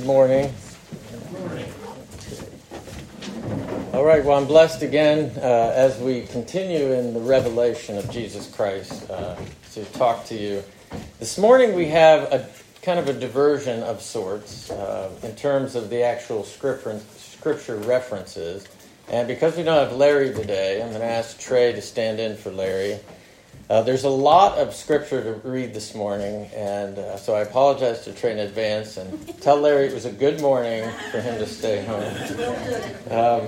Good morning. All right, well, I'm blessed again as we continue in the revelation of Jesus Christ to talk to you. This morning we have a kind of a diversion of sorts in terms of the actual scripture references. And because we don't have Larry today, I'm going to ask Trey to stand in for Larry. There's a lot of scripture to read this morning, and so I apologize to Trey in advance and tell Larry it was a good morning for him to stay home.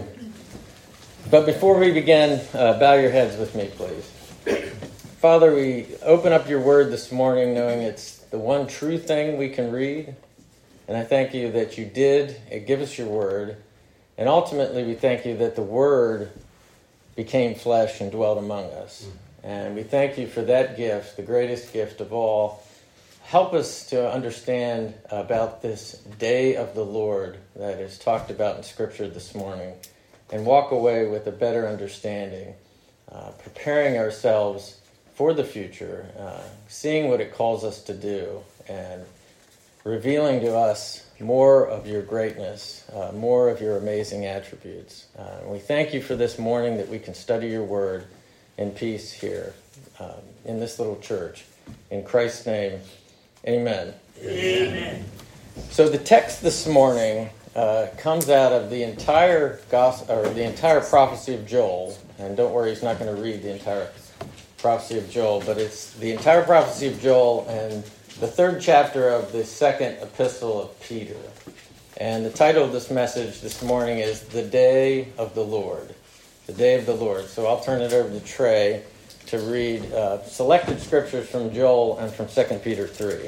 But before we begin, bow your heads with me, please. Father, we open up your word this morning knowing it's the one true thing we can read, and I thank you that you did give us your word, and ultimately we thank you that the word became flesh and dwelt among us. And we thank you for that gift, the greatest gift of all. Help us to understand about this day of the Lord that is talked about in Scripture this morning and walk away with a better understanding, preparing ourselves for the future, seeing what it calls us to do, and revealing to us more of your greatness, more of your amazing attributes. We thank you for this morning that we can study your word in peace here in this little church. In Christ's name, amen. Amen. So the text this morning comes out of the entire gospel, or the entire prophecy of Joel. And don't worry, he's not going to read the entire prophecy of Joel, but it's the entire prophecy of Joel and the third chapter of the second epistle of Peter. And the title of this message this morning is The Day of the Lord. The Day of the Lord. So I'll turn it over to Trey to read selected scriptures from Joel and from 2 Peter 3.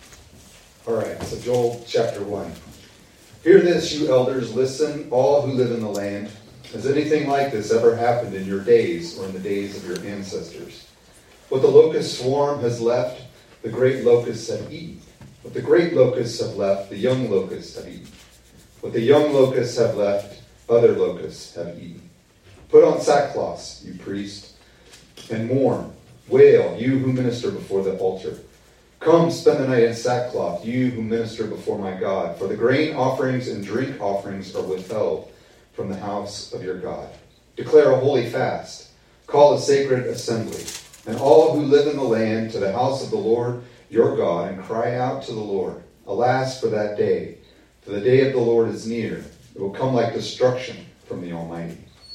All right, so Joel chapter 1. Hear this, you elders, listen, all who live in the land. Has anything like this ever happened in your days or in the days of your ancestors? What the locust swarm has left, the great locusts have eaten. What the great locusts have left, the young locusts have eaten. What the young locusts have left, other locusts have eaten. Put on sackcloth, you priest, and mourn. Wail, you who minister before the altar. Come, spend the night in sackcloth, you who minister before my God. For the grain offerings and drink offerings are withheld from the house of your God. Declare a holy fast. Call a sacred assembly. And all who live in the land to the house of the Lord your God, and cry out to the Lord. Alas for that day, for the day of the Lord is near. It will come like destruction from the Almighty.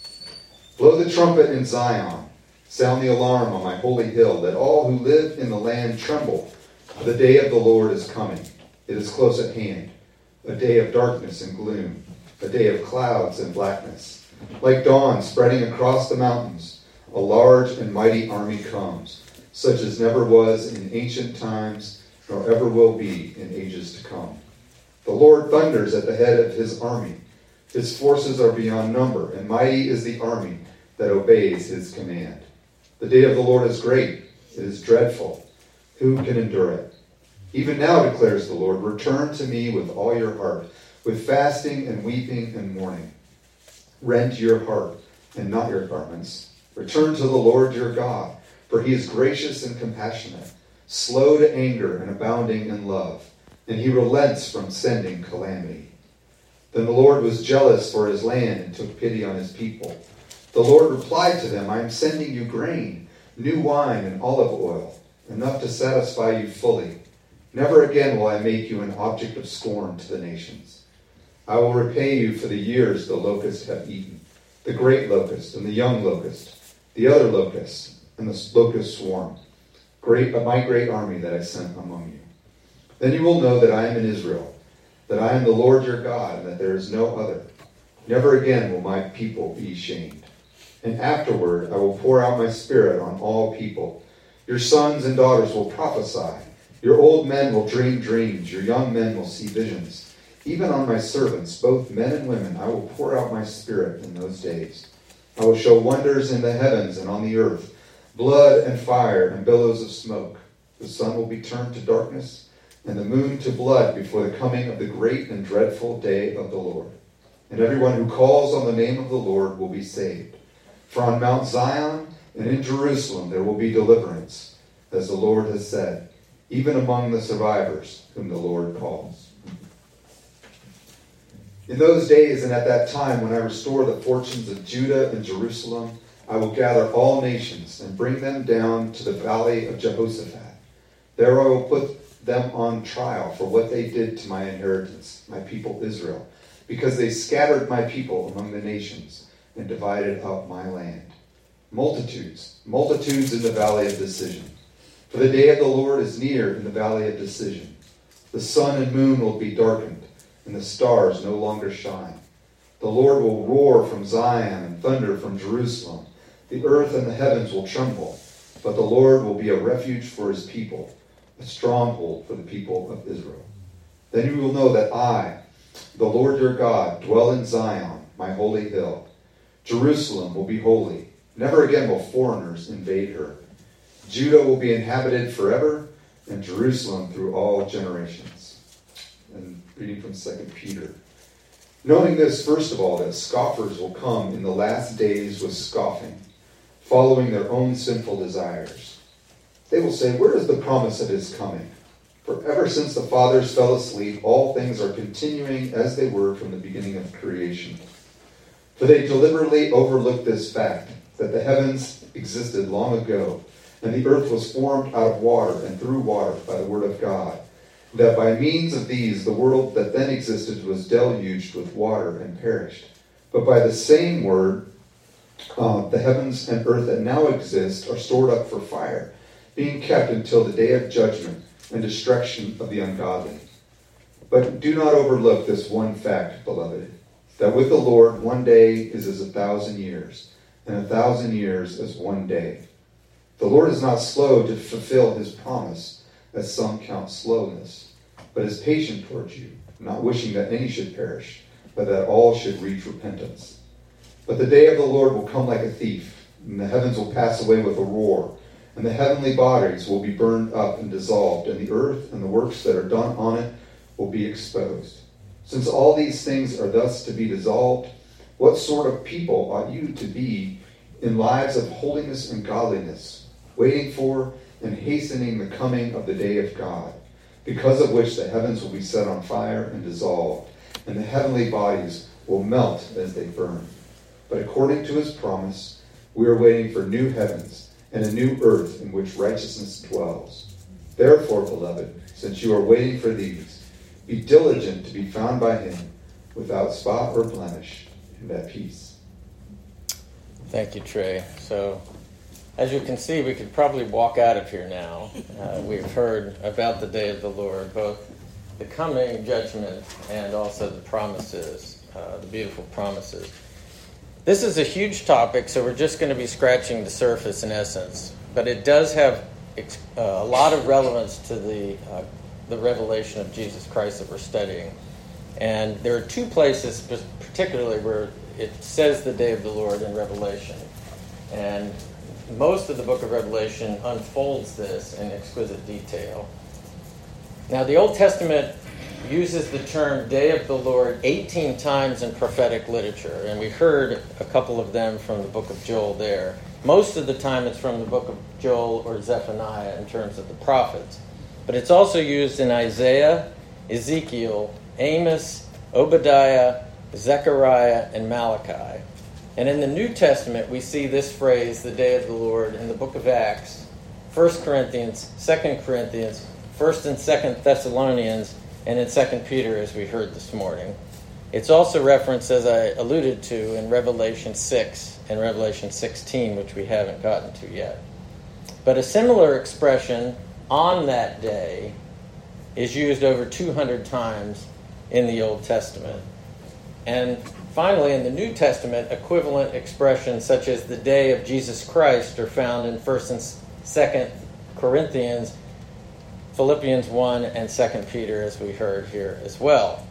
Blow the trumpet in Zion. Sound the alarm on my holy hill, that all who live in the land tremble. For the day of the Lord is coming. It is close at hand. A day of darkness and gloom. A day of clouds and blackness. Like dawn spreading across the mountains, a large and mighty army comes, such as never was in ancient times, nor ever will be in ages to come. The Lord thunders at the head of his army. His forces are beyond number, and mighty is the army that obeys his command. The day of the Lord is great. It is dreadful. Who can endure it? Even now, declares the Lord, return to me with all your heart, with fasting and weeping and mourning. Rend your heart and not your garments. Return to the Lord your God, for he is gracious and compassionate, slow to anger and abounding in love, and he relents from sending calamity. Then the Lord was jealous for his land and took pity on his people. The Lord replied to them, I am sending you grain, new wine, and olive oil, enough to satisfy you fully. Never again will I make you an object of scorn to the nations. I will repay you for the years the locusts have eaten, the great locust and the young locust, the other locust and the locust swarm, my great army that I sent among you. Then you will know that I am in Israel, that I am the Lord your God, and that there is no other. Never again will my people be shamed. And afterward I will pour out my spirit on all people. Your sons and daughters will prophesy. Your old men will dream dreams. Your young men will see visions. Even on my servants, both men and women, I will pour out my spirit in those days. I will show wonders in the heavens and on the earth, blood and fire and billows of smoke. The sun will be turned to darkness, and the moon to blood before the coming of the great and dreadful day of the Lord. And everyone who calls on the name of the Lord will be saved. For on Mount Zion and in Jerusalem there will be deliverance, as the Lord has said, even among the survivors whom the Lord calls. In those days and at that time, when I restore the fortunes of Judah and Jerusalem, I will gather all nations and bring them down to the valley of Jehoshaphat. There I will put them on trial for what they did to my inheritance, my people Israel, because they scattered my people among the nations and divided up my land. Multitudes in the valley of decision. For the day of the Lord is near in the valley of decision. The sun and moon will be darkened, and the stars no longer shine. The Lord will roar from Zion and thunder from Jerusalem. The earth and the heavens will tremble, but the Lord will be a refuge for his people, a stronghold for the people of Israel. Then you will know that I, the Lord your God, dwell in Zion, my holy hill. Jerusalem will be holy. Never again will foreigners invade her. Judah will be inhabited forever, and Jerusalem through all generations. And reading from 2 Peter. Knowing this, first of all, that scoffers will come in the last days with scoffing, following their own sinful desires. They will say, where is the promise of his coming? For ever since the fathers fell asleep, all things are continuing as they were from the beginning of creation. For they deliberately overlooked this fact, that the heavens existed long ago, and the earth was formed out of water and through water by the word of God, that by means of these the world that then existed was deluged with water and perished. But by the same word, the heavens and earth that now exist are stored up for fire, being kept until the day of judgment and destruction of the ungodly. But do not overlook this one fact, beloved, that with the Lord 1 day is as 1,000 years, and 1,000 years as 1 day. The Lord is not slow to fulfill his promise, as some count slowness, but is patient towards you, not wishing that any should perish, but that all should reach repentance. But the day of the Lord will come like a thief, and the heavens will pass away with a roar, and the heavenly bodies will be burned up and dissolved, and the earth and the works that are done on it will be exposed. Since all these things are thus to be dissolved, what sort of people ought you to be in lives of holiness and godliness, waiting for and hastening the coming of the day of God, because of which the heavens will be set on fire and dissolved, and the heavenly bodies will melt as they burn. But according to his promise, we are waiting for new heavens and a new earth in which righteousness dwells. Therefore, beloved, since you are waiting for these, be diligent to be found by him, without spot or blemish, and at peace. Thank you, Trey. So, as you can see, we could probably walk out of here now. We've heard about the day of the Lord, both the coming judgment and also the promises, the beautiful promises. This is a huge topic, so we're just going to be scratching the surface in essence. But it does have a lot of relevance to the revelation of Jesus Christ that we're studying. And there are two places particularly where it says the day of the Lord in Revelation. And most of the book of Revelation unfolds this in exquisite detail. Now, the Old Testament uses the term day of the Lord 18 times in prophetic literature, and we heard a couple of them from the book of Joel there. Most of the time it's from the book of Joel or Zephaniah in terms of the prophets. But it's also used in Isaiah, Ezekiel, Amos, Obadiah, Zechariah, and Malachi. And in the New Testament, we see this phrase, the day of the Lord, in the book of Acts, 1 Corinthians, 2 Corinthians, 1 and 2 Thessalonians, and in 2 Peter, as we heard this morning. It's also referenced, as I alluded to, in Revelation 6 and Revelation 16, which we haven't gotten to yet. But a similar expression, on that day, is used over 200 times in the Old Testament. And finally, in the New Testament, equivalent expressions such as the day of Jesus Christ are found in 1 and 2 Corinthians, Philippians 1, and 2 Peter, as we heard here as well.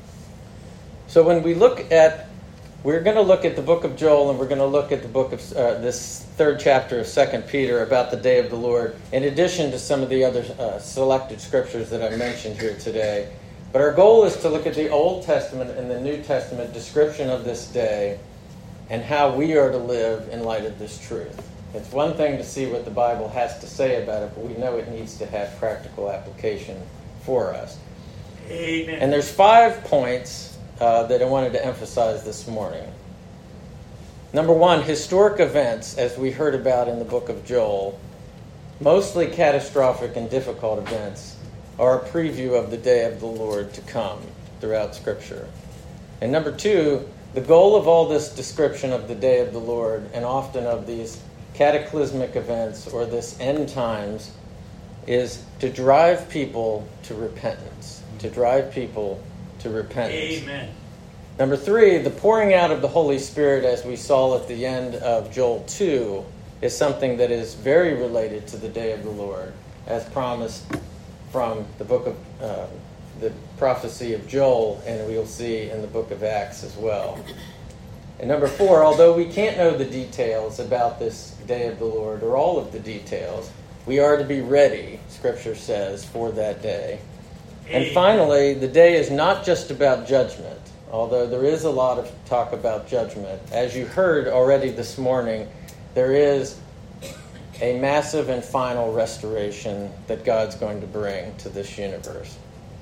So when we we're going to look at the book of Joel, and we're going to look at the book of this third chapter of 2 Peter about the day of the Lord, in addition to some of the other selected scriptures that I mentioned here today. But our goal is to look at the Old Testament and the New Testament description of this day and how we are to live in light of this truth. It's one thing to see what the Bible has to say about it, but we know it needs to have practical application for us. Amen. And there's 5 points that I wanted to emphasize this morning. Number one, historic events, as we heard about in the book of Joel, mostly catastrophic and difficult events, are a preview of the day of the Lord to come throughout Scripture. And number two, the goal of all this description of the day of the Lord, and often of these cataclysmic events or this end times, is to drive people to repentance. To drive people to repentance. Amen. Number three, the pouring out of the Holy Spirit, as we saw at the end of Joel 2, is something that is very related to the day of the Lord, as promised from the book of the prophecy of Joel, and we'll see in the book of Acts as well. And number four, although we can't know the details about this day of the Lord, or all of the details, we are to be ready, Scripture says, for that day. And finally, the day is not just about judgment, although there is a lot of talk about judgment. As you heard already this morning, there is a massive and final restoration that God's going to bring to this universe.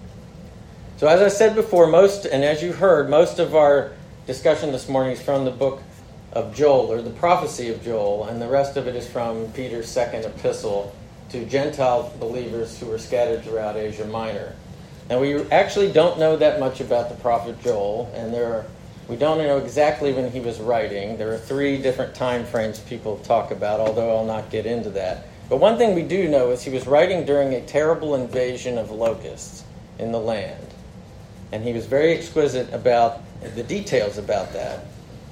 So as I said before, and as you heard, most of our discussion this morning is from the book of Joel, or the prophecy of Joel, and the rest of it is from Peter's second epistle to Gentile believers who were scattered throughout Asia Minor. Now, we actually don't know that much about the prophet Joel, and we don't know exactly when he was writing. There are 3 different time frames people talk about, although I'll not get into that. But one thing we do know is he was writing during a terrible invasion of locusts in the land. And he was very exquisite about the details about that.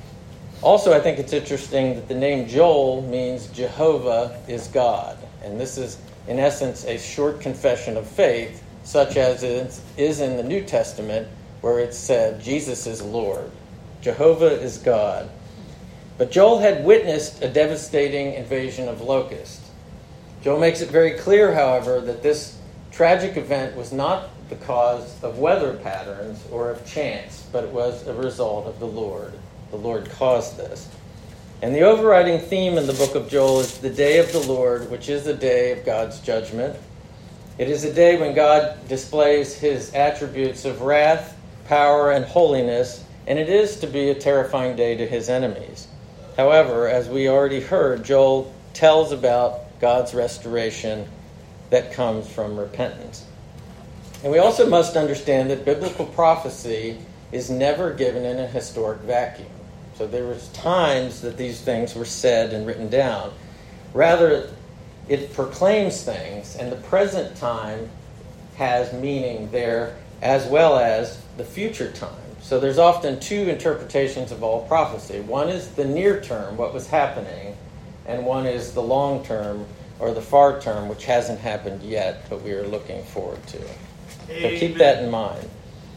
Also, I think it's interesting that the name Joel means Jehovah is God. And this is, in essence, a short confession of faith, such as it is in the New Testament, where it's said, Jesus is Lord. Jehovah is God. But Joel had witnessed a devastating invasion of locusts. Joel makes it very clear, however, that this tragic event was not the cause of weather patterns or of chance, but it was a result of the Lord. The Lord caused this. And the overriding theme in the book of Joel is the day of the Lord, which is the day of God's judgment. It is a day when God displays his attributes of wrath, power, and holiness, and it is to be a terrifying day to his enemies. However, as we already heard, Joel tells about God's restoration that comes from repentance. And we also must understand that biblical prophecy is never given in a historic vacuum. So there was times that these things were said and written down. Rather, it proclaims things, and the present time has meaning there as well as the future time. So there's often 2 interpretations of all prophecy. One is the near term, what was happening, and one is the long term or the far term, which hasn't happened yet, but we are looking forward to. So keep that in mind.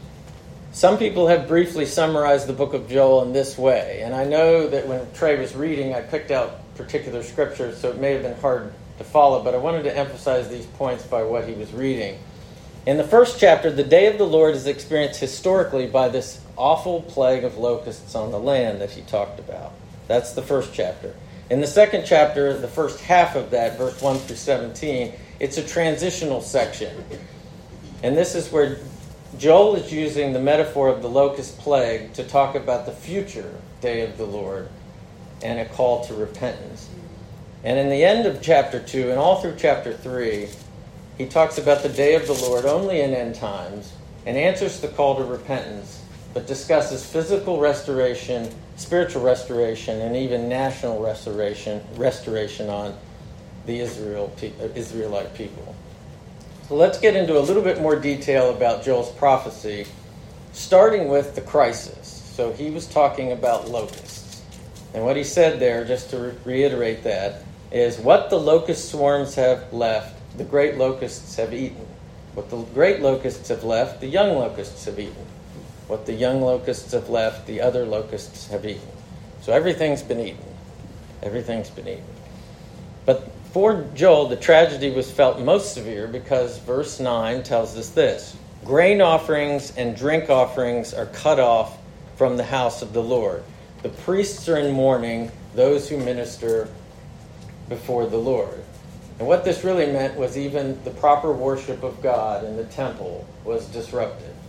Some people have briefly summarized the book of Joel in this way, and I know that when Trey was reading, I picked out particular scriptures, so it may have been hard to follow, but I wanted to emphasize these points by what he was reading. In the first chapter, the day of the Lord is experienced historically by this awful plague of locusts on the land that he talked about. That's the first chapter. In the second chapter, the first half of that, verse 1 through 17, it's a transitional section. And this is where Joel is using the metaphor of the locust plague to talk about the future day of the Lord and a call to repentance. And in the end of chapter 2 and all through chapter 3, he talks about the day of the Lord only in end times and answers the call to repentance, but discusses physical restoration, spiritual restoration, and even national restoration on the Israelite people. So let's get into a little bit more detail about Joel's prophecy, starting with the crisis. So he was talking about locusts. And what he said there, just to reiterate that, is what the locust swarms have left, the great locusts have eaten. What the great locusts have left, the young locusts have eaten. What the young locusts have left, the other locusts have eaten. So everything's been eaten. Everything's been eaten. But for Joel, the tragedy was felt most severe because verse 9 tells us this: grain offerings and drink offerings are cut off from the house of the Lord. The priests are in mourning, those who minister before the Lord. And what this really meant was even the proper worship of God in the temple was disrupted.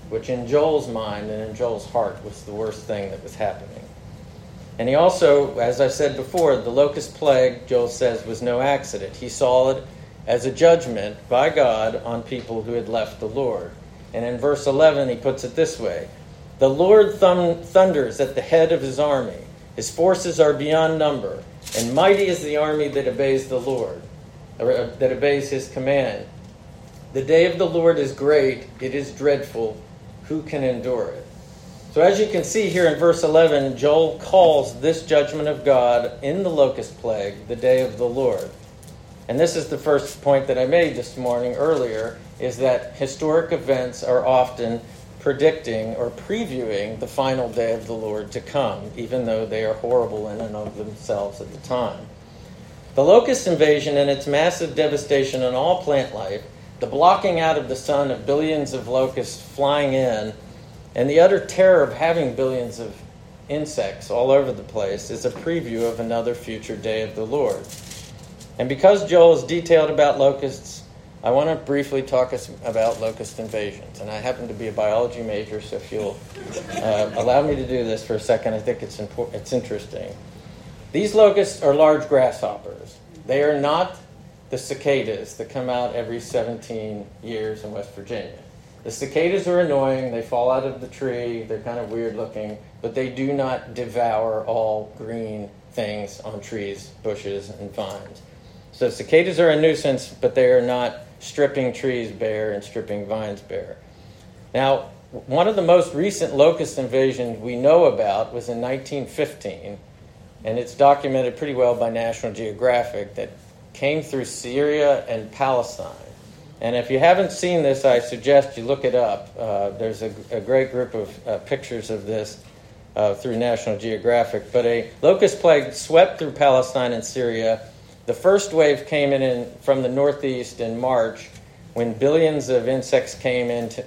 which in Joel's mind and in Joel's heart was the worst thing that was happening. And he also, as I said before, the locust plague, Joel says, was no accident. He saw it as a judgment by God on people who had left the Lord. And in verse 11, he puts it this way: "The Lord thunders at the head of his army. His forces are beyond number, and mighty is the army that obeys the Lord, or that obeys his command. The day of the Lord is great, it is dreadful. Who can endure it?" So as you can see here in verse 11, Joel calls this judgment of God in the locust plague the day of the Lord. And this is the first point that I made this morning earlier, is that historic events are often predicting or previewing the final day of the Lord to come, even though they are horrible in and of themselves at the time. The locust invasion and its massive devastation on all plant life, the blocking out of the sun of billions of locusts flying in, and the utter terror of having billions of insects all over the place is a preview of another future day of the Lord. And because Joel is detailed about locusts, I want to briefly talk about locust invasions. And I happen to be a biology major, so if you'll allow me to do this for a second, I think it's interesting. These locusts are large grasshoppers. They are not the cicadas that come out every 17 years in West Virginia. The cicadas are annoying. They fall out of the tree. They're kind of weird looking, but they do not devour all green things on trees, bushes, and vines. So cicadas are a nuisance, but they are not stripping trees bare and stripping vines bare. Now, one of the most recent locust invasions we know about was in 1915, and it's documented pretty well by National Geographic, that came through Syria and Palestine. And if you haven't seen this, I suggest you look it up. There's a great group of pictures of this through National Geographic. But a locust plague swept through Palestine and Syria. The first wave came in from the northeast in March, when billions of insects came into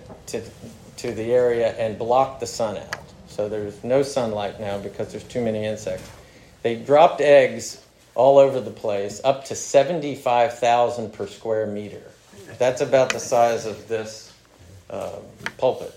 to the area and blocked the sun out. So there's no sunlight now because there's too many insects. They dropped eggs all over the place, up to 75,000 per square meter. That's about the size of this pulpit,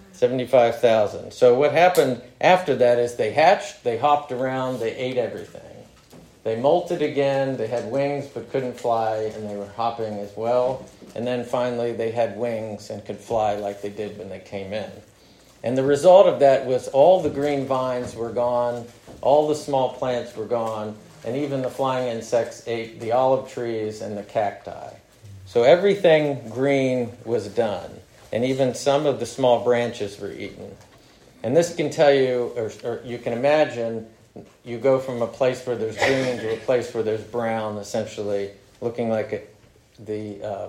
75,000. So what happened after that is they hatched, they hopped around, they ate everything. They molted again, they had wings but couldn't fly, and they were hopping as well. And then finally they had wings and could fly like they did when they came in. And the result of that was all the green vines were gone, all the small plants were gone, and even the flying insects ate the olive trees and the cacti. So everything green was done, and even some of the small branches were eaten. And this can tell you, or you can imagine, you go from a place where there's green to a place where there's brown, essentially looking like the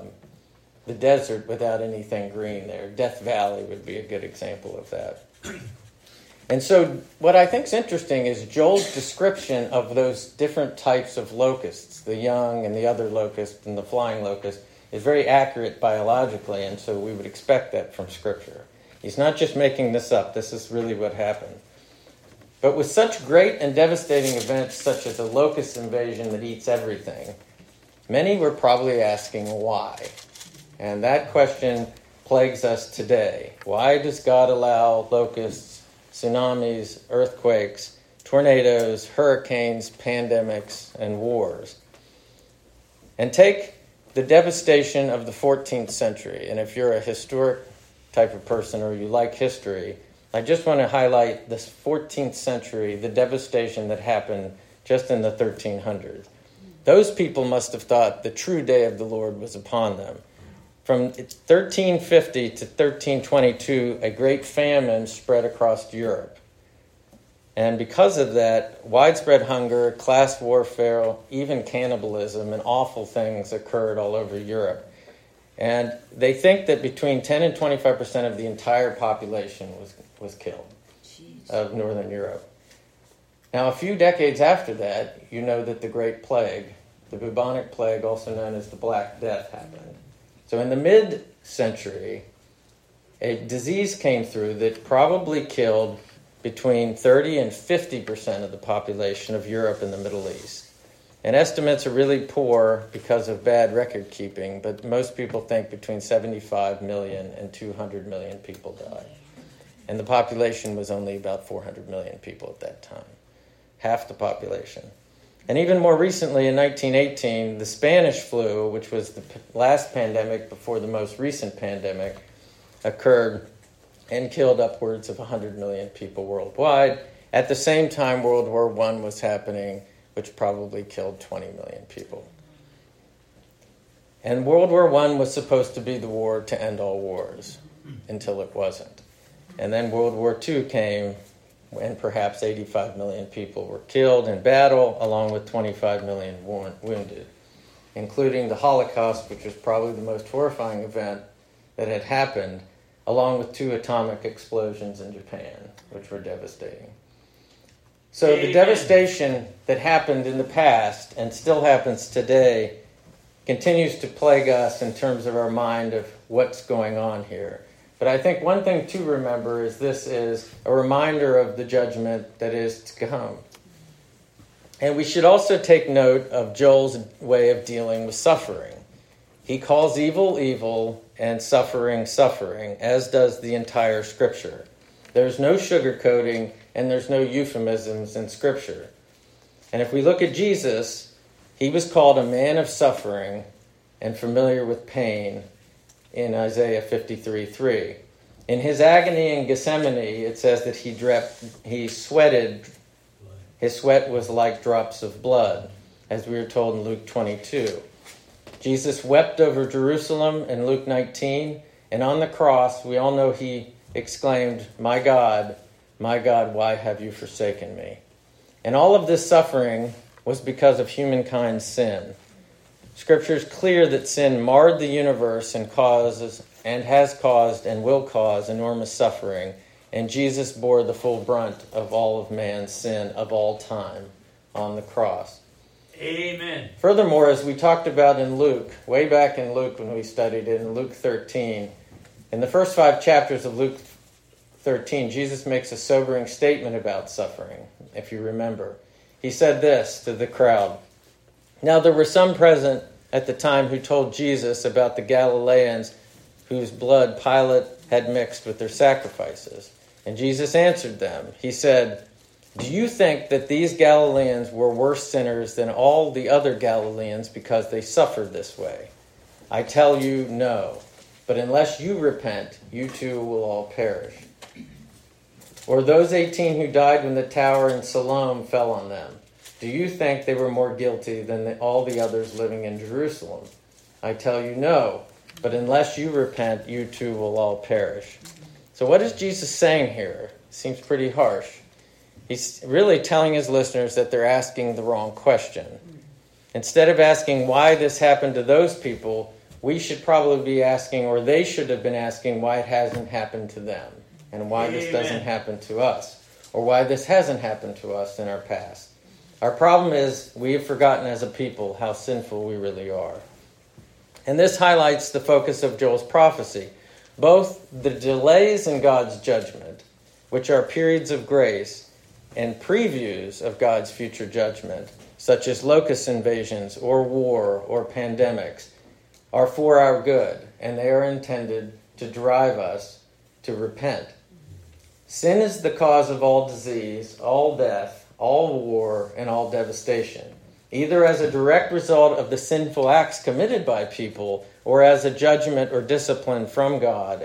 desert without anything green there. Death Valley would be a good example of that. And so what I think is interesting is Joel's description of those different types of locusts, the young and the other locust and the flying locust, is very accurate biologically, and so we would expect that from Scripture. He's not just making this up. This is really what happened. But with such great and devastating events such as a locust invasion that eats everything, many were probably asking why. And that question plagues us today. Why does God allow locusts, tsunamis, earthquakes, tornadoes, hurricanes, pandemics, and wars? And take the devastation of the 14th century. And if you're a historic type of person or you like history, I just want to highlight this 14th century, the devastation that happened just in the 1300s. Those people must have thought the true day of the Lord was upon them. From 1350 to 1322, a great famine spread across Europe. And because of that, widespread hunger, class warfare, even cannibalism, and awful things occurred all over Europe. And they think that between 10 and 25% of the entire population was killed of Northern Europe. Now, a few decades after that, you know that the Great Plague, the bubonic plague, also known as the Black Death, happened. So in the mid-century, a disease came through that probably killed between 30 and 50% of the population of Europe and the Middle East. And estimates are really poor because of bad record keeping, but most people think between 75 million and 200 million people died. And the population was only about 400 million people at that time, half the population. And even more recently, in 1918, the Spanish flu, which was the last pandemic before the most recent pandemic, occurred and killed upwards of 100 million people worldwide. At the same time, World War I was happening, which probably killed 20 million people. And World War I was supposed to be the war to end all wars, until it wasn't. And then World War II came, and perhaps 85 million people were killed in battle, along with 25 million wounded, including the Holocaust, which was probably the most horrifying event that had happened, along with 2 atomic explosions in Japan, which were devastating. So the devastation that happened in the past and still happens today continues to plague us in terms of our mind of what's going on here. But I think one thing to remember is this is a reminder of the judgment that is to come. And we should also take note of Joel's way of dealing with suffering. He calls evil, evil, and suffering, suffering, as does the entire Scripture. There's no sugarcoating and there's no euphemisms in Scripture. And if we look at Jesus, he was called a man of suffering and familiar with pain in Isaiah 53:3. In his agony in Gethsemane, it says that he sweated. His sweat was like drops of blood, as we are told in Luke 22. Jesus wept over Jerusalem in Luke 19, and on the cross, we all know he exclaimed, my God, why have you forsaken me?" And all of this suffering was because of humankind's sin. Scripture is clear that sin marred the universe and has caused and will cause enormous suffering, and Jesus bore the full brunt of all of man's sin of all time on the cross. Amen. Furthermore, as we talked about in Luke, way back in Luke when we studied it in Luke 13, in the first 5 chapters of Luke 13, Jesus makes a sobering statement about suffering, if you remember. He said this to the crowd, "Now there were some present at the time who told Jesus about the Galileans whose blood Pilate had mixed with their sacrifices. And Jesus answered them. He said, 'Do you think that these Galileans were worse sinners than all the other Galileans because they suffered this way? I tell you, no. But unless you repent, you too will all perish. Or those 18 who died when the tower in Siloam fell on them. Do you think they were more guilty than all the others living in Jerusalem? I tell you, no. But unless you repent, you too will all perish.'" So what is Jesus saying here? Seems pretty harsh. He's really telling his listeners that they're asking the wrong question. Instead of asking why this happened to those people, we should probably be asking, or they should have been asking, why it hasn't happened to them, and why this doesn't happen to us, or why this hasn't happened to us in our past. Our problem is we have forgotten as a people how sinful we really are. And this highlights the focus of Joel's prophecy. Both the delays in God's judgment, which are periods of grace, and previews of God's future judgment, such as locust invasions or war or pandemics, are for our good, and they are intended to drive us to repent. Sin is the cause of all disease, all death, all war, and all devastation, either as a direct result of the sinful acts committed by people or as a judgment or discipline from God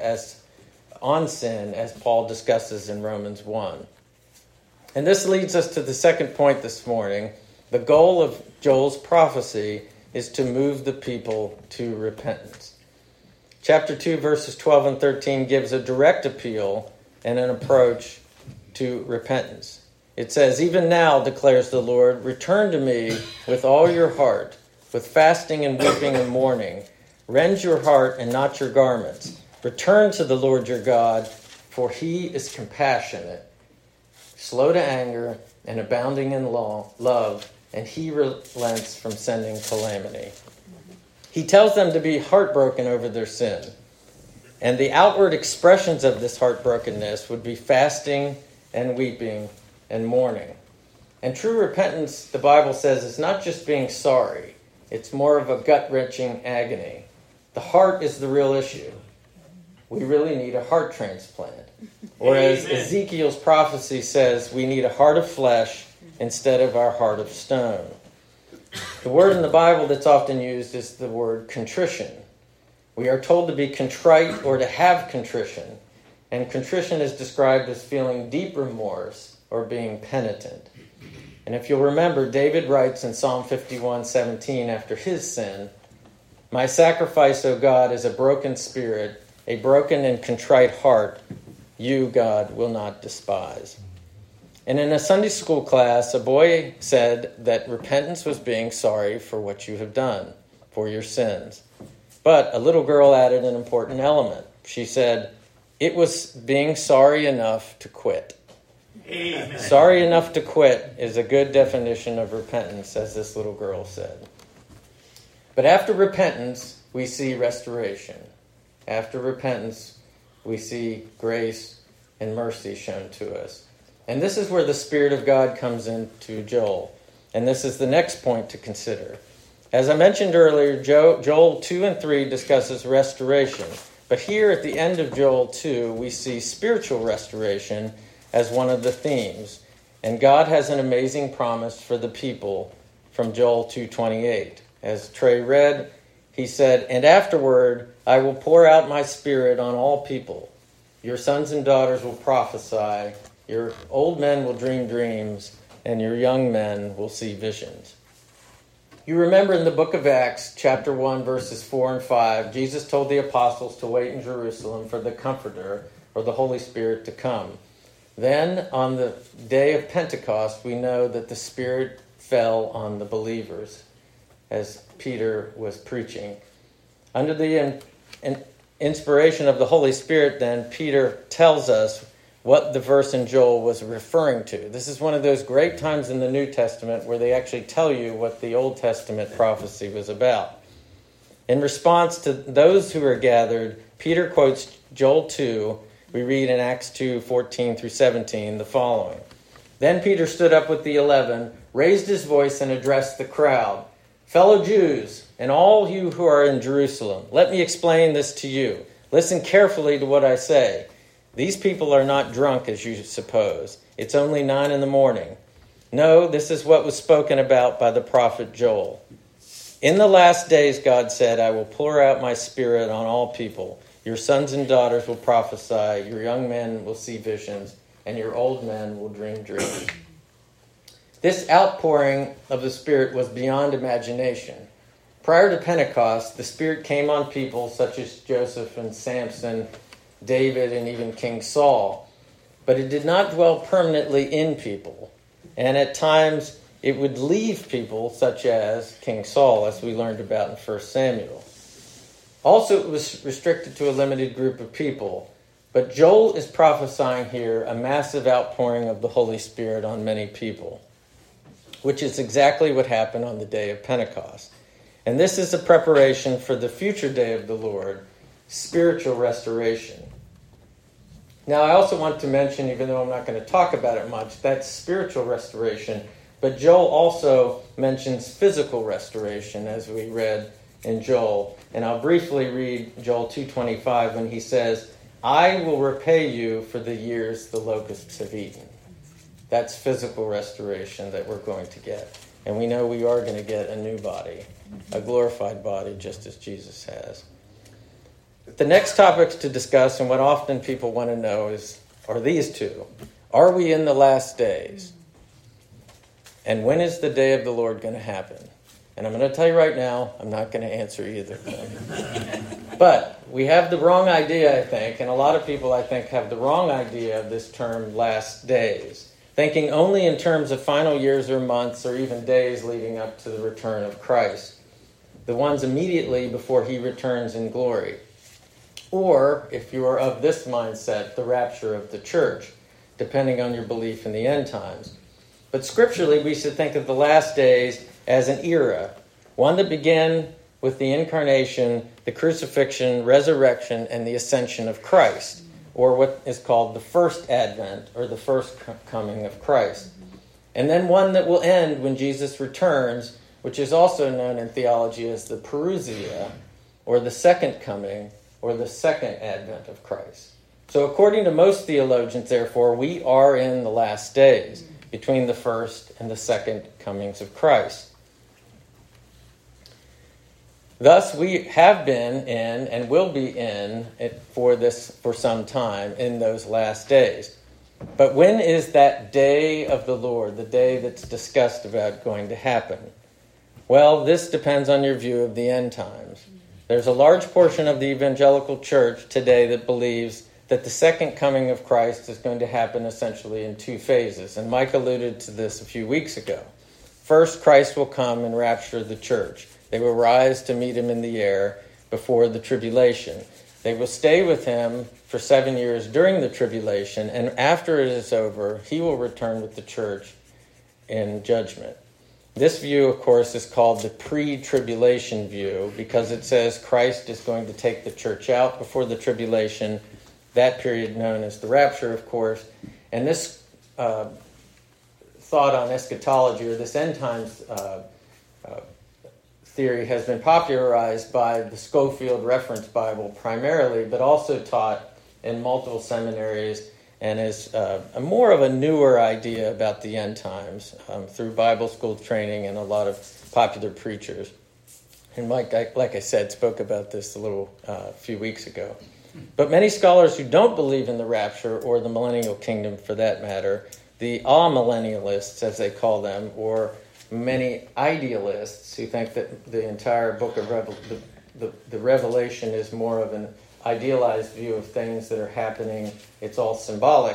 on sin, as Paul discusses in Romans 1. And this leads us to the second point this morning. The goal of Joel's prophecy is to move the people to repentance. Chapter 2, verses 12 and 13 gives a direct appeal and an approach to repentance. It says, "Even now, declares the Lord, return to me with all your heart, with fasting and weeping and mourning. Rend your heart and not your garments. Return to the Lord your God, for he is compassionate, slow to anger, and abounding in love, and he relents from sending calamity." He tells them to be heartbroken over their sin. And the outward expressions of this heartbrokenness would be fasting and weeping and mourning. And true repentance, the Bible says, is not just being sorry. It's more of a gut-wrenching agony. The heart is the real issue. We really need a heart transplant. Or as Ezekiel's prophecy says, we need a heart of flesh instead of our heart of stone. The word in the Bible that's often used is the word contrition. We are told to be contrite or to have contrition. And contrition is described as feeling deep remorse or being penitent. And if you'll remember, David writes in Psalm 51:17 after his sin, "My sacrifice, O God, is a broken spirit, a broken and contrite heart. You, God, will not despise." And in a Sunday school class, a boy said that repentance was being sorry for what you have done, for your sins. But a little girl added an important element. She said, it was being sorry enough to quit. Amen. Sorry enough to quit is a good definition of repentance, as this little girl said. But after repentance, we see restoration. After repentance, we see grace and mercy shown to us. And this is where the Spirit of God comes into Joel. And this is the next point to consider. As I mentioned earlier, Joel 2 and 3 discusses restoration. But here at the end of Joel 2, we see spiritual restoration as one of the themes. And God has an amazing promise for the people from Joel 2:28. As Trey read, he said, "And afterward I will pour out my Spirit on all people. Your sons and daughters will prophesy, your old men will dream dreams, and your young men will see visions." You remember in the book of Acts, chapter 1, verses 4 and 5, Jesus told the apostles to wait in Jerusalem for the Comforter, or the Holy Spirit, to come. Then, on the day of Pentecost, we know that the Spirit fell on the believers as Peter was preaching. Under the inspiration of the Holy Spirit, then, Peter tells us what the verse in Joel was referring to. This is one of those great times in the New Testament where they actually tell you what the Old Testament prophecy was about. In response to those who are gathered, Peter quotes Joel 2. We read in Acts 2:14 through 17 the following. "Then Peter stood up with the 11, raised his voice, and addressed the crowd. 'Fellow Jews, and all you who are in Jerusalem, let me explain this to you. Listen carefully to what I say. These people are not drunk as you suppose. It's only 9 a.m. No, this is what was spoken about by the prophet Joel. In the last days, God said, I will pour out my Spirit on all people. Your sons and daughters will prophesy, your young men will see visions, and your old men will dream dreams.'" This outpouring of the Spirit was beyond imagination. Prior to Pentecost, the Spirit came on people such as Joseph and Samson, David, and even King Saul. But it did not dwell permanently in people. And at times, it would leave people such as King Saul, as we learned about in 1 Samuel. Also, it was restricted to a limited group of people. But Joel is prophesying here a massive outpouring of the Holy Spirit on many people, which is exactly what happened on the day of Pentecost. And this is a preparation for the future day of the Lord, spiritual restoration. Now, I also want to mention, even though I'm not going to talk about it much, that's spiritual restoration. But Joel also mentions physical restoration, as we read in Joel. And I'll briefly read Joel 2:25 when he says, "I will repay you for the years the locusts have eaten." That's physical restoration that we're going to get. And we know we are going to get a new body, a glorified body, just as Jesus has. The next topics to discuss, and what often people want to know, are these two. Are we in the last days? And when is the day of the Lord going to happen? And I'm going to tell you right now, I'm not going to answer either of them. But we have the wrong idea, I think, and a lot of people, I think, have the wrong idea of this term, last days, thinking only in terms of final years or months or even days leading up to the return of Christ, the ones immediately before he returns in glory. Or, if you are of this mindset, the rapture of the church, depending on your belief in the end times. But scripturally, we should think of the last days as an era, one that began with the incarnation, the crucifixion, resurrection, and the ascension of Christ, or what is called the first advent, or the first coming of Christ. and then one that will end when Jesus returns, which is also known in theology as the parousia, or the second coming, or the second advent of Christ. So according to most theologians, therefore, we are in the last days, between the first and the second comings of Christ. Thus, we have been in and will be in it for some time in those last days. But when is that day of the Lord, the day that's discussed about, going to happen? Well, this depends on your view of the end times. There's a large portion of the evangelical church today that believes that the second coming of Christ is going to happen essentially in two phases. And Mike alluded to this a few weeks ago. First, Christ will come and rapture the church. They will rise to meet him in the air before the tribulation. They will stay with him for 7 years during the tribulation, and after it is over, he will return with the church in judgment. This view, of course, is called the pre-tribulation view because it says Christ is going to take the church out before the tribulation, that period known as the rapture, of course. And this thought on eschatology, or this end times theory, has been popularized by the Scofield Reference Bible primarily, but also taught in multiple seminaries, and is more of a newer idea about the end times through Bible school training and a lot of popular preachers. And Mike, like I said, spoke about this a few weeks ago. But many scholars who don't believe in the rapture or the millennial kingdom, for that matter, the amillennialists, as they call them, or many idealists who think that the entire book of the Revelation is more of an idealized view of things that are happening, it's all symbolic.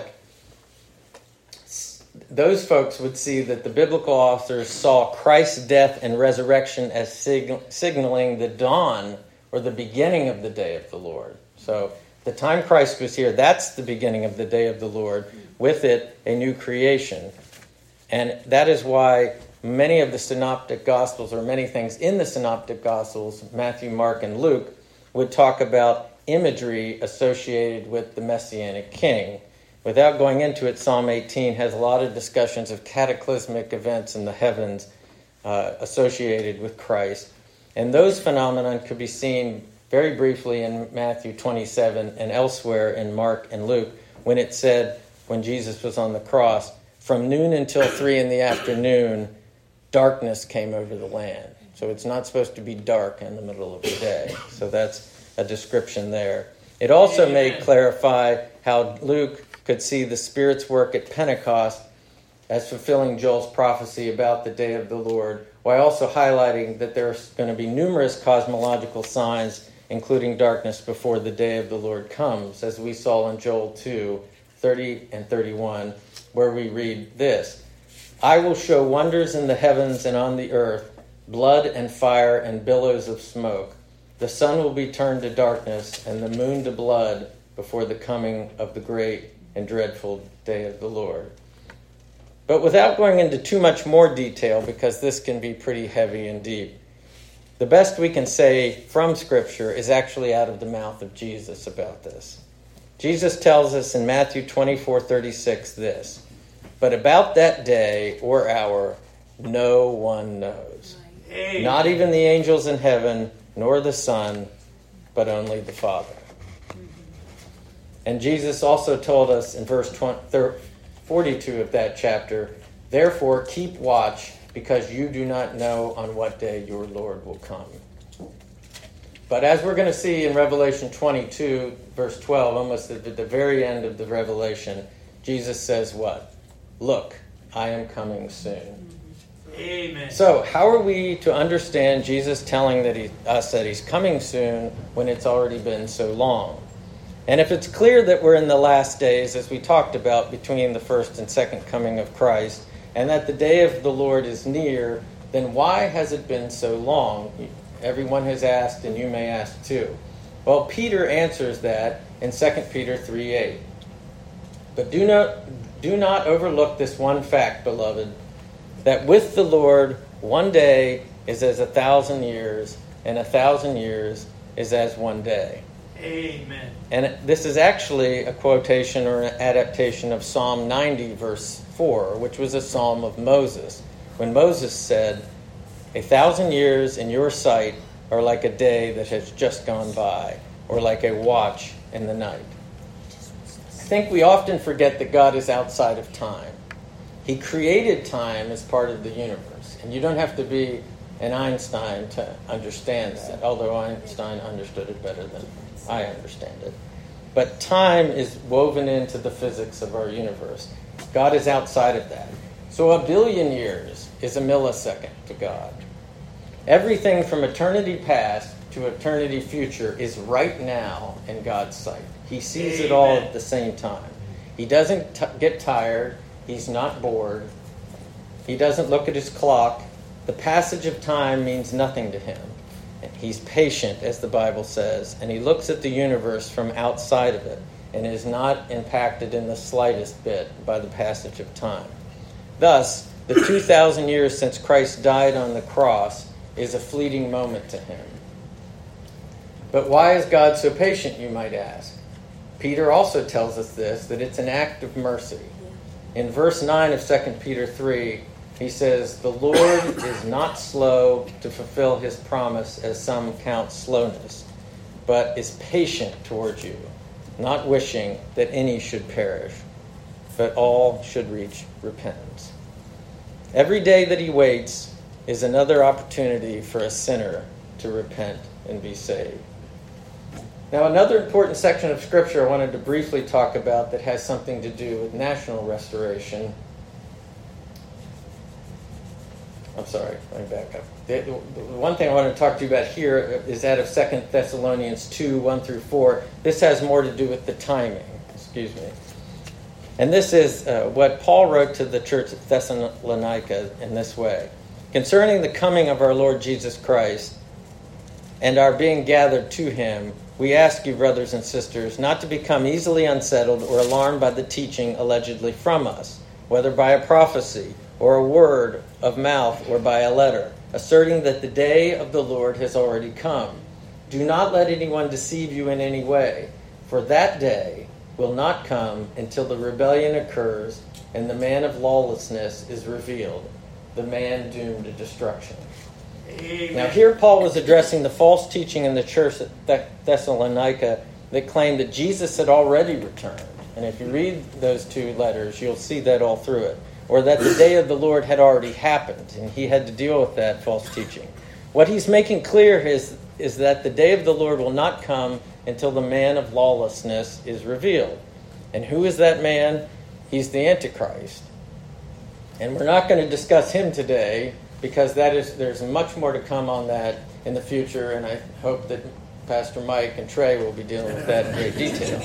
Those folks would see that the biblical authors saw Christ's death and resurrection as signaling the dawn or the beginning of the day of the Lord. So the time Christ was here, that's the beginning of the day of the Lord. With it, a new creation. And that is why many of the synoptic gospels, or many things in the synoptic gospels, Matthew, Mark, and Luke, would talk about imagery associated with the Messianic king. Without going into it, Psalm 18 has a lot of discussions of cataclysmic events in the heavens associated with Christ. And those phenomena could be seen very briefly in Matthew 27 and elsewhere in Mark and Luke, when it said, when Jesus was on the cross, from noon until 3 in the afternoon, darkness came over the land. So it's not supposed to be dark in the middle of the day. So that's a description there. It also may clarify how Luke could see the Spirit's work at Pentecost as fulfilling Joel's prophecy about the day of the Lord, while also highlighting that there's going to be numerous cosmological signs, including darkness, before the day of the Lord comes, as we saw in Joel 2, 30 and 31, where we read this: I will show wonders in the heavens and on the earth, blood and fire and billows of smoke. The sun will be turned to darkness and the moon to blood before the coming of the great and dreadful day of the Lord. But without going into too much more detail, because this can be pretty heavy and deep, the best we can say from Scripture is actually out of the mouth of Jesus about this. Jesus tells us in Matthew 24:36 this: but about that day or hour, no one knows. Amen. Not even the angels in heaven, nor the Son, but only the Father. And Jesus also told us in verse 42 of that chapter, therefore keep watch, because you do not know on what day your Lord will come. But as we're going to see in Revelation 22, verse 12, almost at the very end of the Revelation, Jesus says what? Look, I am coming soon. Amen. So how are we to understand Jesus telling us that he's coming soon when it's already been so long? And if it's clear that we're in the last days, as we talked about, between the first and second coming of Christ, and that the day of the Lord is near, then why has it been so long? Everyone has asked, and you may ask too. Well, Peter answers that in 2 Peter 3:8. But do not overlook this one fact, beloved, that with the Lord 1 day is as 1,000 years, and 1,000 years is as 1 day. Amen. And this is actually a quotation or an adaptation of Psalm 90, verse 4, which was a psalm of Moses, when Moses said, "1,000 years in your sight are like a day that has just gone by, or like a watch in the night." I think we often forget that God is outside of time. He created time as part of the universe, and you don't have to be an Einstein to understand that, although Einstein understood it better than I understand it. But time is woven into the physics of our universe. God is outside of that. So 1 billion years is a millisecond to God. Everything from eternity past to eternity future is right now in God's sight. He sees it all at the same time. He doesn't get tired. He's not bored. He doesn't look at his clock. The passage of time means nothing to him. He's patient, as the Bible says, and he looks at the universe from outside of it and is not impacted in the slightest bit by the passage of time. Thus, the 2,000 years since Christ died on the cross is a fleeting moment to him. But why is God so patient, you might ask? Peter also tells us this, that it's an act of mercy. In verse 9 of 2 Peter 3, he says, "The Lord is not slow to fulfill his promise, as some count slowness, but is patient towards you, not wishing that any should perish, but all should reach repentance." Every day that he waits is another opportunity for a sinner to repent and be saved. Now, another important section of Scripture I wanted to briefly talk about that has something to do with national restoration. I'm sorry, let me back up. The one thing I want to talk to you about here is that of 2 Thessalonians 2, 1 through 4. This has more to do with the timing. And this is what Paul wrote to the church at Thessalonica in this way. "Concerning the coming of our Lord Jesus Christ and our being gathered to him, we ask you, brothers and sisters, not to become easily unsettled or alarmed by the teaching allegedly from us, whether by a prophecy or a word of mouth or by a letter, asserting that the day of the Lord has already come. Do not let anyone deceive you in any way, for that day will not come until the rebellion occurs and the man of lawlessness is revealed, the man doomed to destruction." Amen. Now here Paul was addressing the false teaching in the church at Thessalonica that claimed that Jesus had already returned. And if you read those two letters, you'll see that all through it. Or that the day of the Lord had already happened, and he had to deal with that false teaching. What he's making clear is that the day of the Lord will not come until the man of lawlessness is revealed. And who is that man? He's the Antichrist. And we're not going to discuss him today, because there's much more to come on that in the future, and I hope that Pastor Mike and Trey will be dealing with that in great detail.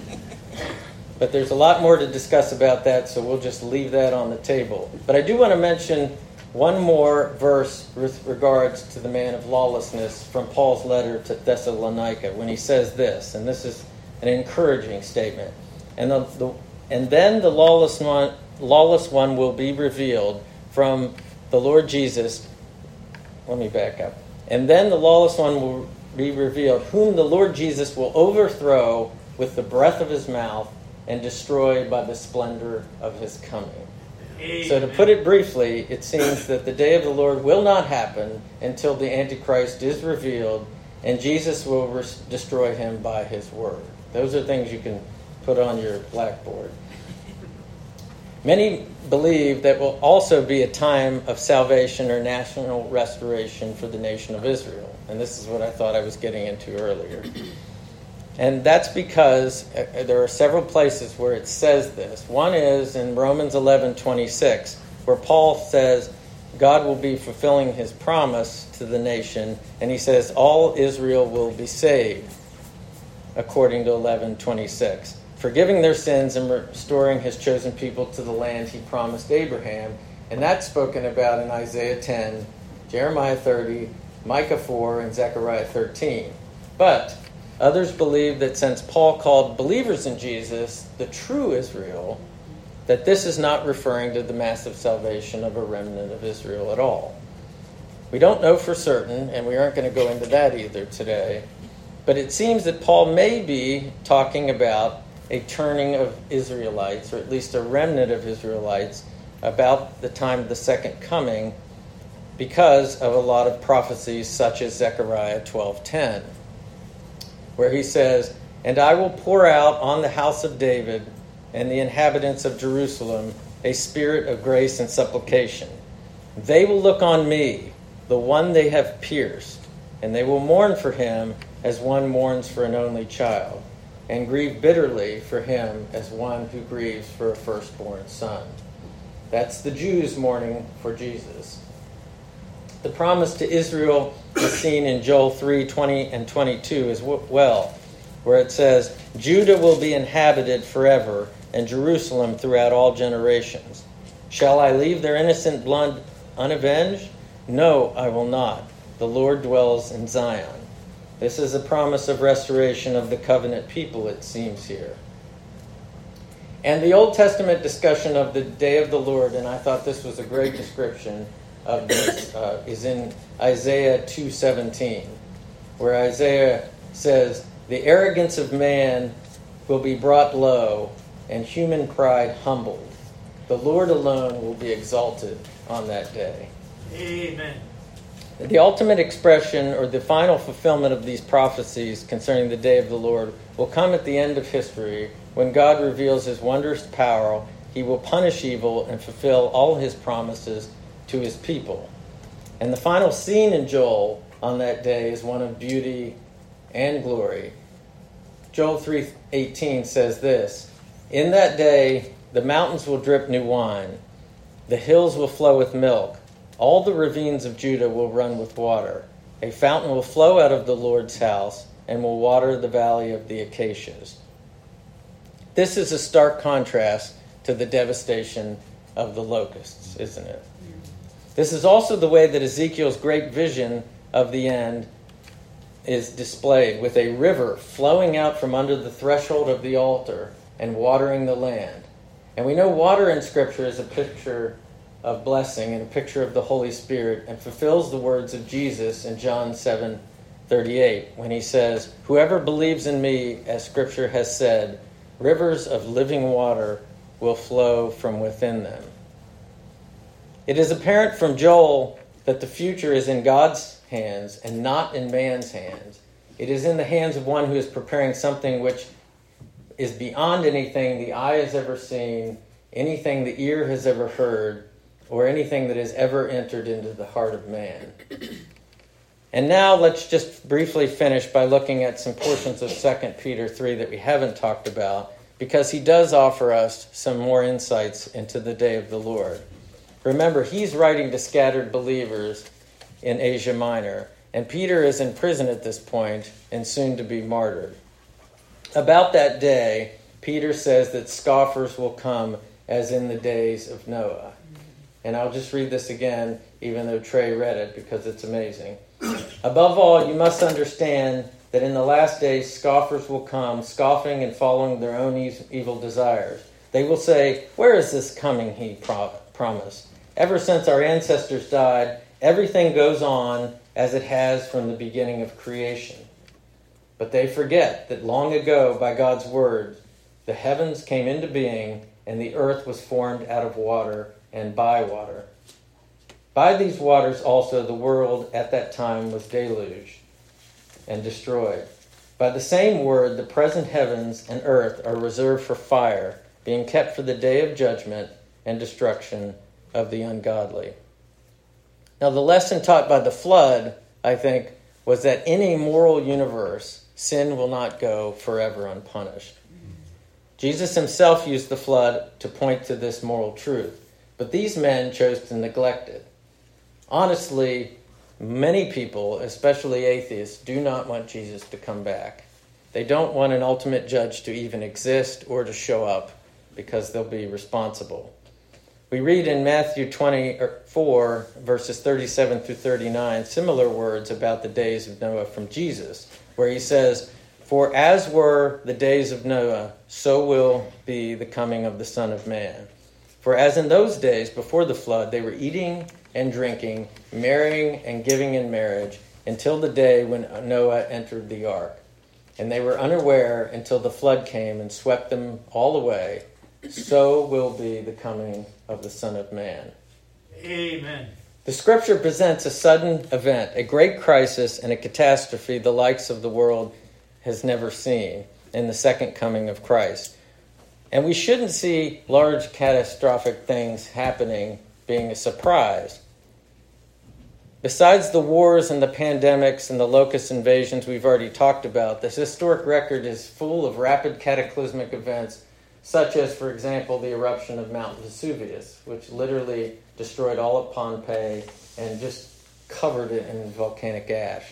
But there's a lot more to discuss about that, so we'll just leave that on the table. But I do want to mention one more verse with regards to the man of lawlessness from Paul's letter to Thessalonica, when he says this, and this is an encouraging statement. And then the lawless one will be revealed from the Lord Jesus. Let me back up. "And then the lawless one will be revealed, whom the Lord Jesus will overthrow with the breath of his mouth and destroy by the splendor of his coming." Amen. So to put it briefly, it seems that the day of the Lord will not happen until the Antichrist is revealed, and Jesus will destroy him by his word. Those are things you can put on your blackboard. Many believe that will also be a time of salvation or national restoration for the nation of Israel. And this is what I thought I was getting into earlier. And that's because there are several places where it says this. One is in Romans 11:26, where Paul says God will be fulfilling his promise to the nation, and he says all Israel will be saved, according to 11:26, forgiving their sins and restoring his chosen people to the land he promised Abraham. And that's spoken about in Isaiah 10, Jeremiah 30, Micah 4, and Zechariah 13. But others believe that since Paul called believers in Jesus the true Israel, that this is not referring to the massive salvation of a remnant of Israel at all. We don't know for certain, and we aren't going to go into that either today, but it seems that Paul may be talking about a turning of Israelites, or at least a remnant of Israelites, about the time of the second coming, because of a lot of prophecies such as Zechariah 12:10, where he says, "And I will pour out on the house of David and the inhabitants of Jerusalem a spirit of grace and supplication. They will look on me, the one they have pierced, and they will mourn for him as one mourns for an only child, and grieve bitterly for him as one who grieves for a firstborn son." That's the Jews mourning for Jesus. The promise to Israel is seen in Joel 3:20 and 22 as well, where it says, "Judah will be inhabited forever, and Jerusalem throughout all generations. Shall I leave their innocent blood unavenged? No, I will not. The Lord dwells in Zion." This is a promise of restoration of the covenant people, it seems here. And the Old Testament discussion of the day of the Lord, and I thought this was a great description of this, is in Isaiah 2:17, where Isaiah says, "The arrogance of man will be brought low, and human pride humbled. The Lord alone will be exalted on that day." Amen. The ultimate expression, or the final fulfillment of these prophecies concerning the day of the Lord, will come at the end of history, when God reveals his wondrous power. He will punish evil and fulfill all his promises to his people. And the final scene in Joel on that day is one of beauty and glory. Joel 3:18 says this, "In that day the mountains will drip new wine, the hills will flow with milk, all the ravines of Judah will run with water. A fountain will flow out of the Lord's house and will water the valley of the acacias." This is a stark contrast to the devastation of the locusts, isn't it? This is also the way that Ezekiel's great vision of the end is displayed, with a river flowing out from under the threshold of the altar and watering the land. And we know water in Scripture is a picture of blessing and a picture of the Holy Spirit, and fulfills the words of Jesus in John 7:38, when he says, "Whoever believes in me, as Scripture has said, rivers of living water will flow from within them." It is apparent from Joel that the future is in God's hands and not in man's hands. It is in the hands of one who is preparing something which is beyond anything the eye has ever seen, anything the ear has ever heard, or anything that has ever entered into the heart of man. And now let's just briefly finish by looking at some portions of 2 Peter 3 that we haven't talked about, because he does offer us some more insights into the day of the Lord. Remember, he's writing to scattered believers in Asia Minor, and Peter is in prison at this point and soon to be martyred. About that day, Peter says that scoffers will come as in the days of Noah. And I'll just read this again, even though Trey read it, because it's amazing. "Above all, you must understand that in the last days scoffers will come, scoffing and following their own evil desires. They will say, 'Where is this coming he promised? Ever since our ancestors died, everything goes on as it has from the beginning of creation.' But they forget that long ago, by God's word, the heavens came into being, and the earth was formed out of water and by water. By these waters also the world at that time was deluged and destroyed. By the same word, the present heavens and earth are reserved for fire, being kept for the day of judgment and destruction of the ungodly." Now, the lesson taught by the flood, I think, was that in a moral universe, sin will not go forever unpunished. Jesus himself used the flood to point to this moral truth, but these men chose to neglect it. Honestly, many people, especially atheists, do not want Jesus to come back. They don't want an ultimate judge to even exist or to show up, because they'll be responsible. We read in Matthew 24, verses 37 through 39, similar words about the days of Noah from Jesus, where he says, "For as were the days of Noah, so will be the coming of the Son of Man. For as in those days before the flood, they were eating and drinking, marrying and giving in marriage, until the day when Noah entered the ark. and they were unaware until the flood came and swept them all away. So will be the coming of the Son of Man. Amen. The scripture presents a sudden event, a great crisis and a catastrophe the likes of the world has never seen in the second coming of Christ. And we shouldn't see large catastrophic things happening being a surprise. Besides the wars and the pandemics and the locust invasions we've already talked about, this historic record is full of rapid cataclysmic events, such as, for example, the eruption of Mount Vesuvius, which literally destroyed all of Pompeii and just covered it in volcanic ash.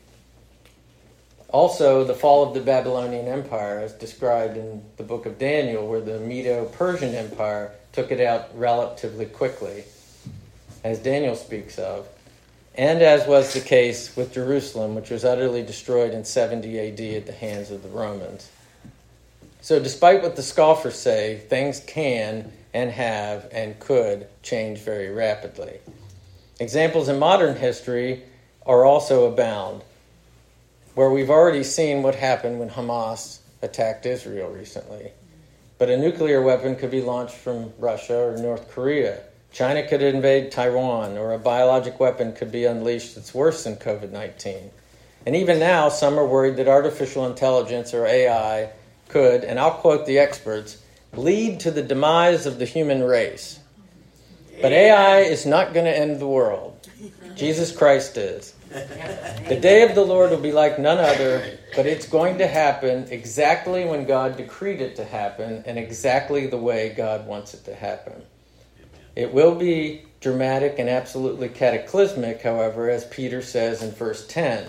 Also, the fall of the Babylonian Empire, as described in the book of Daniel, where the Medo-Persian Empire took it out relatively quickly, as Daniel speaks of, and as was the case with Jerusalem, which was utterly destroyed in 70 AD at the hands of the Romans. So despite what the scoffers say, things can and have and could change very rapidly. Examples in modern history are also abound, where we've already seen what happened when Hamas attacked Israel recently. But a nuclear weapon could be launched from Russia or North Korea. China could invade Taiwan, or a biologic weapon could be unleashed that's worse than COVID-19. And even now, some are worried that artificial intelligence, or AI, could, and I'll quote the experts, lead to the demise of the human race. But AI is not going to end the world. Jesus Christ is. The day of the Lord will be like none other, but it's going to happen exactly when God decreed it to happen and exactly the way God wants it to happen. It will be dramatic and absolutely cataclysmic, however, as Peter says in verse 10.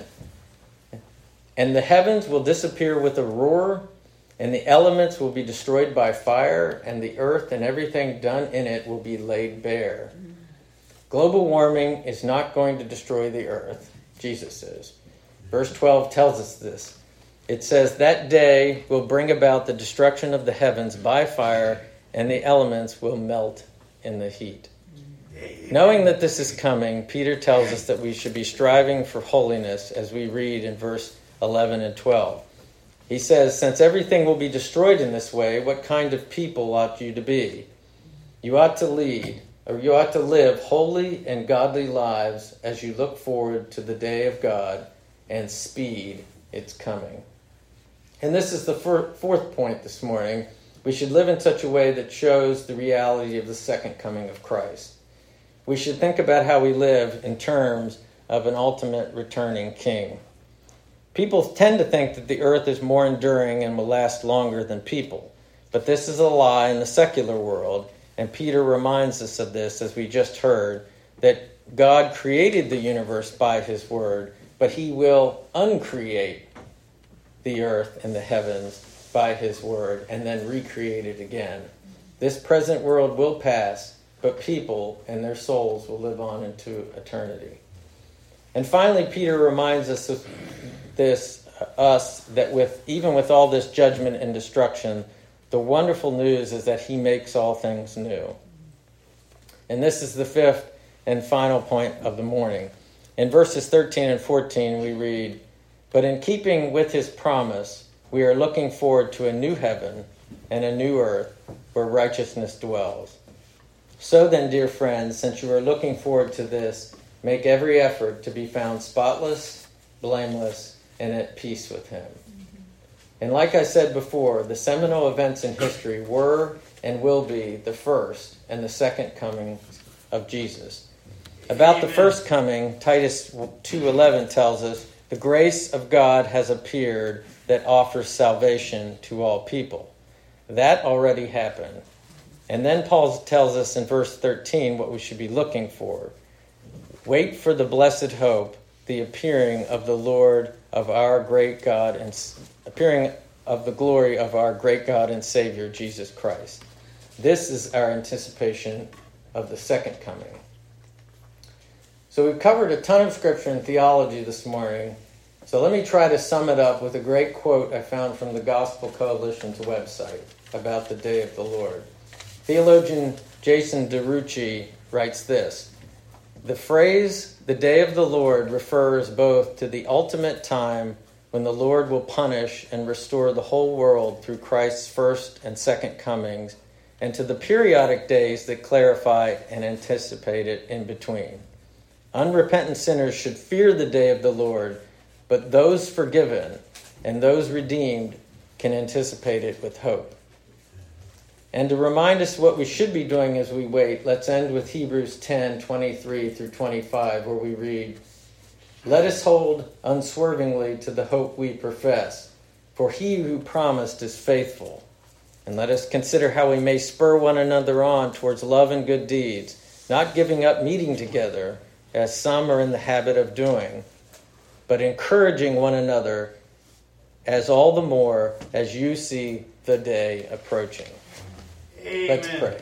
And the heavens will disappear with a roar, and the elements will be destroyed by fire, and the earth and everything done in it will be laid bare. Global warming is not going to destroy the earth, Jesus says. Verse 12 tells us this. It says, that day will bring about the destruction of the heavens by fire, and the elements will melt in the heat. Knowing that this is coming, Peter tells us that we should be striving for holiness, as we read in verse 11 and 12. He says, since everything will be destroyed in this way, what kind of people ought you to be? You ought to lead, or you ought to live holy and godly lives as you look forward to the day of God and speed its coming. And this is the fourth point this morning. We should live in such a way that shows the reality of the second coming of Christ. We should think about how we live in terms of an ultimate returning king. People tend to think that the earth is more enduring and will last longer than people. But this is a lie in the secular world, and Peter reminds us of this, as we just heard, that God created the universe by his word, but he will uncreate the earth and the heavens by his word and then recreate it again. This present world will pass, but people and their souls will live on into eternity. And finally, Peter reminds us of that even with all this judgment and destruction, the wonderful news is that he makes all things new. And this is the fifth and final point of the morning. In verses 13 and 14 we read, but in keeping with his promise, we are looking forward to a new heaven and a new earth where righteousness dwells. So then, dear friends, since you are looking forward to this, make every effort to be found spotless, blameless, and at peace with him. And like I said before, the seminal events in history were and will be the first and the second coming of Jesus. About the first coming, Titus 2:11 tells us, the grace of God has appeared that offers salvation to all people. That already happened. And then Paul tells us in verse 13 what we should be looking for. Wait for the blessed hope, the appearing of the Lord of our great God and appearing of the glory of our great God and Savior, Jesus Christ. This is our anticipation of the second coming. So we've covered a ton of scripture and theology this morning. So let me try to sum it up with a great quote I found from the Gospel Coalition's website about the day of the Lord. Theologian Jason DeRucci writes this: the phrase, the day of the Lord, refers both to the ultimate time when the Lord will punish and restore the whole world through Christ's first and second comings, and to the periodic days that clarify and anticipate it in between. Unrepentant sinners should fear the day of the Lord, but those forgiven and those redeemed can anticipate it with hope. And to remind us what we should be doing as we wait, let's end with Hebrews 10:23 through 25, where we read, "Let us hold unswervingly to the hope we profess, for he who promised is faithful. And let us consider how we may spur one another on towards love and good deeds, not giving up meeting together, as some are in the habit of doing, but encouraging one another, as all the more as you see the day approaching." Amen. Let's pray.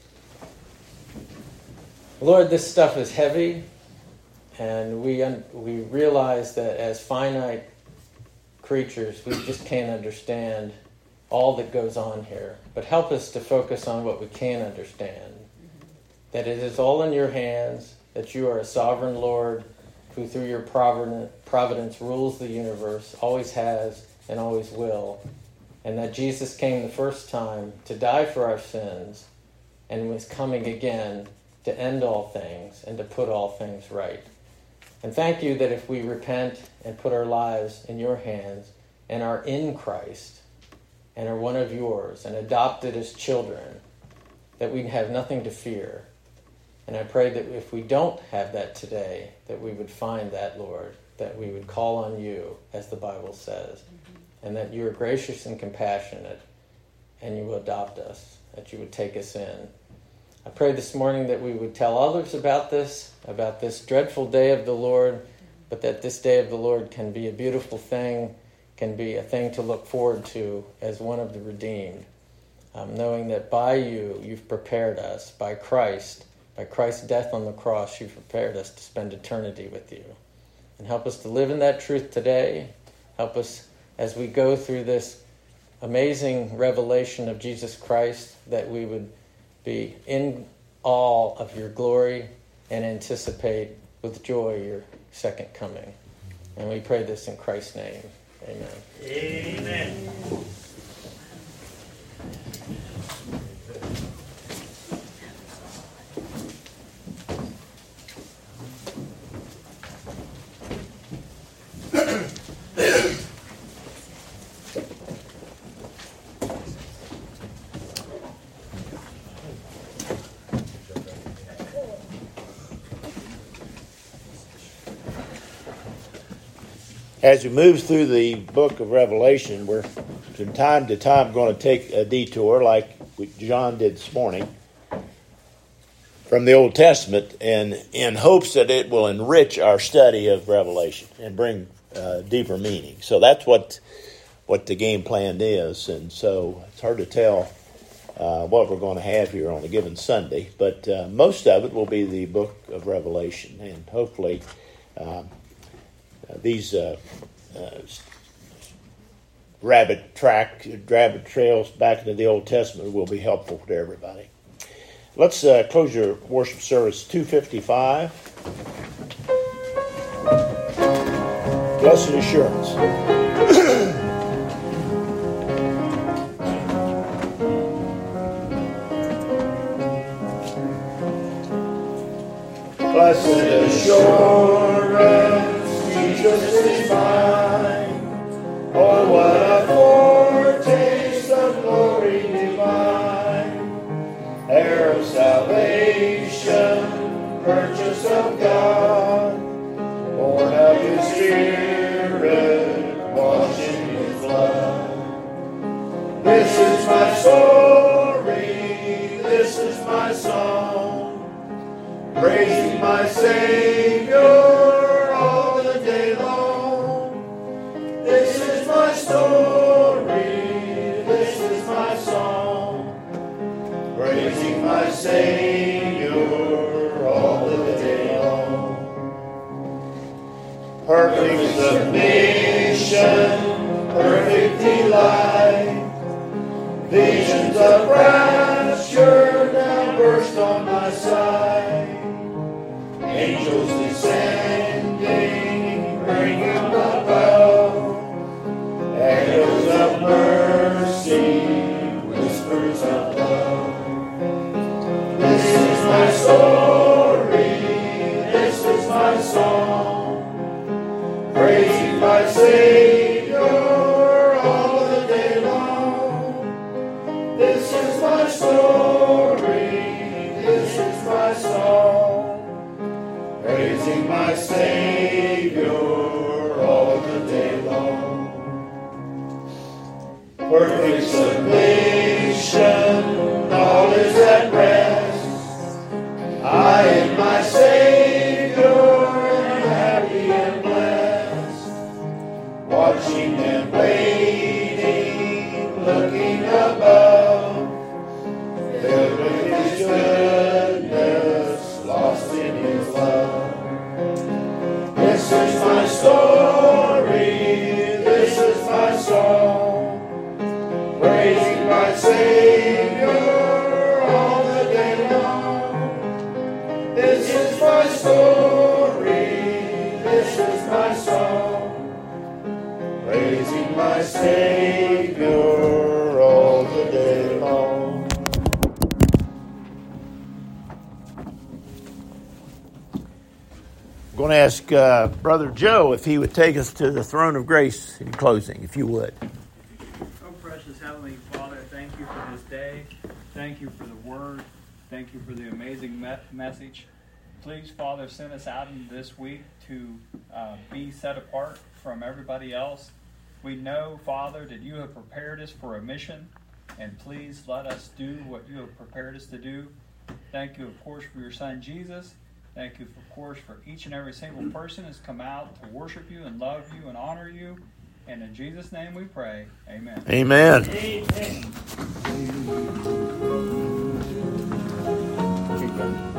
Lord, this stuff is heavy, and we realize that as finite creatures, we just can't understand all that goes on here. But help us to focus on what we can understand, that it is all in your hands, that you are a sovereign Lord who through your providence rules the universe, always has and always will, and that Jesus came the first time to die for our sins and was coming again to end all things and to put all things right. And thank you that if we repent and put our lives in your hands and are in Christ and are one of yours and adopted as children, that we have nothing to fear. And I pray that if we don't have that today, that we would find that, Lord, that we would call on you, as the Bible says, and that you are gracious and compassionate, and you will adopt us, that you would take us in. I pray this morning that we would tell others about this dreadful day of the Lord, but that this day of the Lord can be a beautiful thing, can be a thing to look forward to as one of the redeemed, knowing that by you, you've prepared us, by Christ's death on the cross, you've prepared us to spend eternity with you. And help us to live in that truth today. Help us as we go through this amazing revelation of Jesus Christ, that we would be in awe of your glory and anticipate with joy your second coming. And we pray this in Christ's name. Amen. Amen. As we move through the book of Revelation, we're from time to time going to take a detour like John did this morning from the Old Testament, and in hopes that it will enrich our study of Revelation and bring deeper meaning. So that's what the game plan is, and so it's hard to tell what we're going to have here on a given Sunday, but most of it will be the book of Revelation, and hopefully these rabbit trails back into the Old Testament will be helpful to everybody. Let's close your worship service 255. Blessed assurance. Blessed assurance, Jesus is mine. Oh, what a foretaste of glory divine. Heir of salvation, purchase of God, born of His Spirit, washed in His blood. This is my story, this is my song, praising my Savior all the day long. This is my story, this is my song, praising my Savior all the day long. Perfect submission, perfect delight, visions of rapture now burst on my sight. Angels descending, bringing above, song, praising my Savior all the day long. This is my story, this is my song, praising my Savior all the day long. Perfect submission, all is at rest. I and my Savior am happy and blessed, watching and waiting, looking above, filled with His goodness, lost in His love. This is my story, this is my song, praising my Savior all the day long. This is my story, this is my song, praising my Savior all the day long. I'm going to ask Brother Joe if he would take us to the throne of grace in closing, if you would. Oh, precious Heavenly Father, thank you for this day. Thank you for the word. Thank you for the amazing message. Please, Father, send us out in this week to be set apart from everybody else. We know, Father, that you have prepared us for a mission, and please let us do what you have prepared us to do. Thank you, of course, for your Son, Jesus. Thank you, of course, for each and every single person who's come out to worship you and love you and honor you. And in Jesus' name we pray. Amen. Amen. Amen.